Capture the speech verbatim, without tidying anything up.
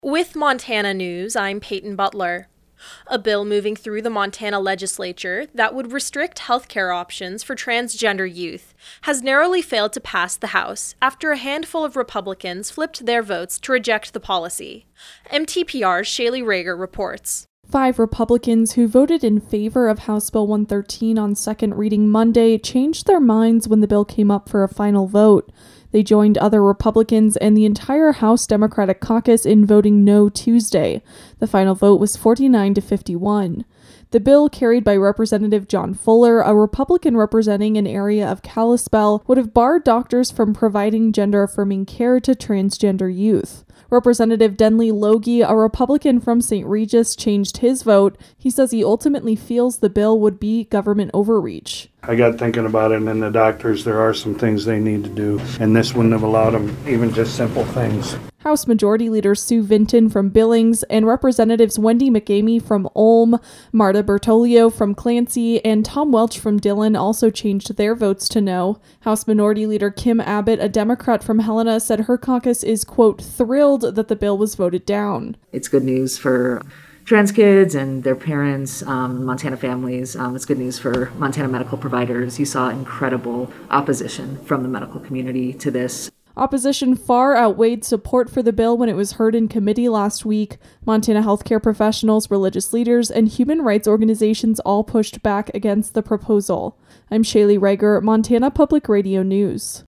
With Montana News, I'm Peyton Butler. A bill moving through the Montana legislature that would restrict healthcare options for transgender youth has narrowly failed to pass the House after a handful of Republicans flipped their votes to reject the policy. M T P R's Shaylee Rager reports. Five Republicans who voted in favor of House Bill one thirteen on second reading Monday changed their minds when the bill came up for a final vote. They joined other Republicans and the entire House Democratic caucus in voting no Tuesday. The final vote was forty-nine to fifty-one. The bill, carried by Representative John Fuller, a Republican representing an area of Kalispell, would have barred doctors from providing gender-affirming care to transgender youth. Representative Denley Logie, a Republican from Saint Regis, changed his vote. He says he ultimately feels the bill would be government overreach. I got thinking about it, and the doctors, there are some things they need to do, and this wouldn't have allowed them, even just simple things. House Majority Leader Sue Vinton from Billings and Representatives Wendy McGamey from Ulm, Marta Bertolio from Clancy, and Tom Welch from Dillon also changed their votes to no. House Minority Leader Kim Abbott, a Democrat from Helena, said her caucus is, quote, thrilled that the bill was voted down. It's good news for trans kids and their parents, um, Montana families. Um, it's good news for Montana medical providers. You saw incredible opposition from the medical community to this. Opposition far outweighed support for the bill when it was heard in committee last week. Montana healthcare professionals, religious leaders, and human rights organizations all pushed back against the proposal. I'm Shaylee Rager, Montana Public Radio News.